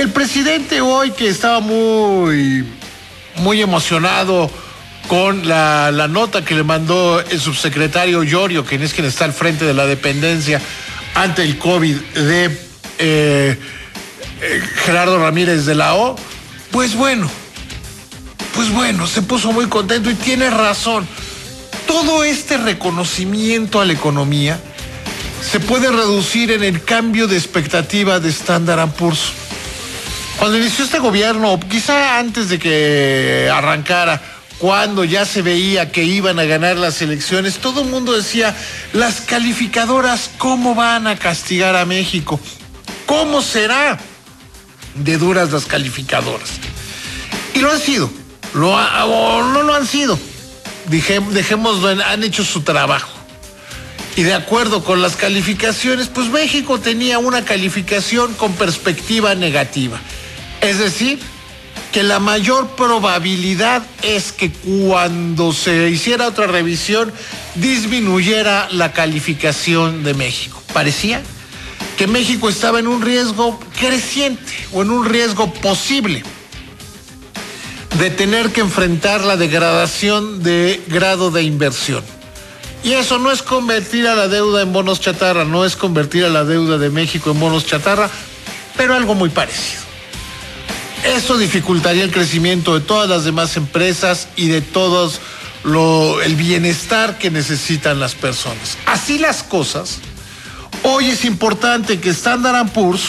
el presidente hoy, que estaba muy emocionado con la nota que le mandó el subsecretario Llorio, quien es quien está al frente de la dependencia ante el COVID de Gerardo Ramírez de la O, pues bueno, se puso muy contento y tiene razón. Todo este reconocimiento a la economía se puede reducir en el cambio de expectativa de Standard & Poor's. Cuando inició este gobierno, quizá antes de que arrancara, cuando ya se veía que iban a ganar las elecciones, todo el mundo decía, las calificadoras, ¿cómo van a castigar a México? ¿Cómo será de duras las calificadoras? Y lo han sido, o no lo han sido. Dejémoslo, han hecho su trabajo. Y de acuerdo con las calificaciones, pues México tenía una calificación con perspectiva negativa. Es decir, que la mayor probabilidad es que cuando se hiciera otra revisión disminuyera la calificación de México. Parecía que México estaba en un riesgo creciente o en un riesgo posible de tener que enfrentar la degradación de grado de inversión. Y eso no es convertir a la deuda en bonos chatarra, no es convertir a la deuda de México en bonos chatarra, pero algo muy parecido. Eso dificultaría el crecimiento de todas las demás empresas y de todos el bienestar que necesitan las personas. Así las cosas, hoy es importante que Standard & Poor's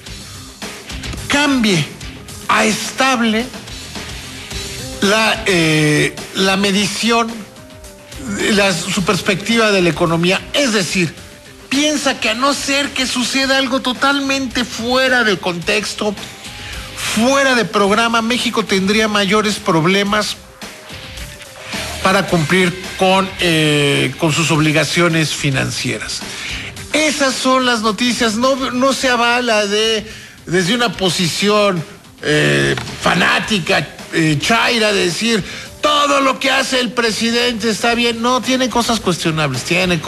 cambie a estable la medición, su perspectiva de la economía. Es decir, piensa que a no ser que suceda algo totalmente fuera de contexto, fuera de programa, México tendría mayores problemas para cumplir con sus obligaciones financieras. Esas son las noticias. No se avala desde una posición fanática, chaira, de decir todo lo que hace el presidente está bien. No, tiene cosas cuestionables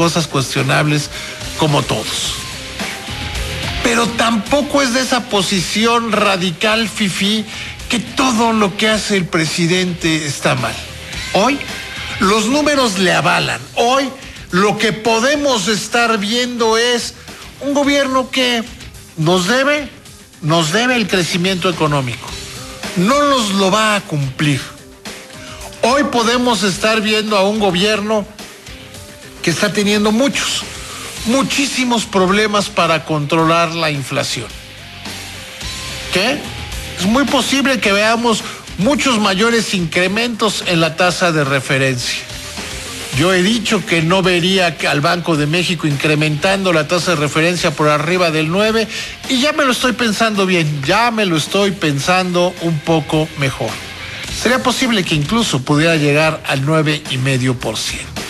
como todos. Pero tampoco es de esa posición radical fifí que todo lo que hace el presidente está mal. Hoy los números le avalan. Hoy lo que podemos estar viendo es un gobierno que nos debe el crecimiento económico. No nos lo va a cumplir. Hoy podemos estar viendo a un gobierno que está teniendo muchísimos problemas para controlar la inflación. ¿Qué? Es muy posible que veamos muchos mayores incrementos en la tasa de referencia. Yo he dicho que no vería al Banco de México incrementando la tasa de referencia por arriba del 9 y ya me lo estoy pensando bien, ya me lo estoy pensando un poco mejor. Sería posible que incluso pudiera llegar al 9,5%.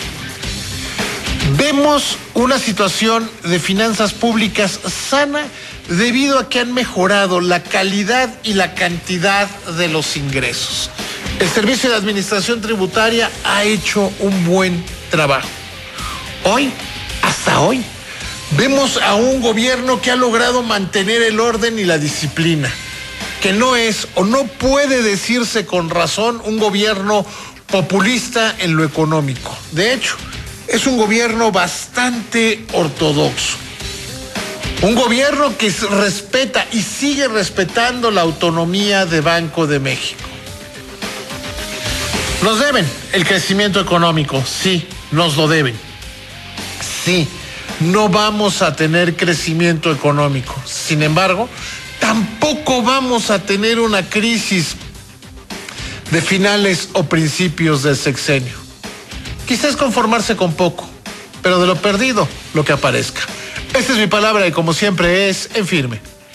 Vemos una situación de finanzas públicas sana debido a que han mejorado la calidad y la cantidad de los ingresos. El Servicio de Administración Tributaria ha hecho un buen trabajo. Hasta hoy, vemos a un gobierno que ha logrado mantener el orden y la disciplina, que no es o no puede decirse con razón un gobierno populista en lo económico. De hecho, es un gobierno bastante ortodoxo. Un gobierno que respeta y sigue respetando la autonomía de Banco de México. Nos deben el crecimiento económico, sí, nos lo deben. Sí, no vamos a tener crecimiento económico. Sin embargo, tampoco vamos a tener una crisis de finales o principios del sexenio. Quizás conformarse con poco, pero de lo perdido, lo que aparezca. Esta es mi palabra y como siempre es en firme.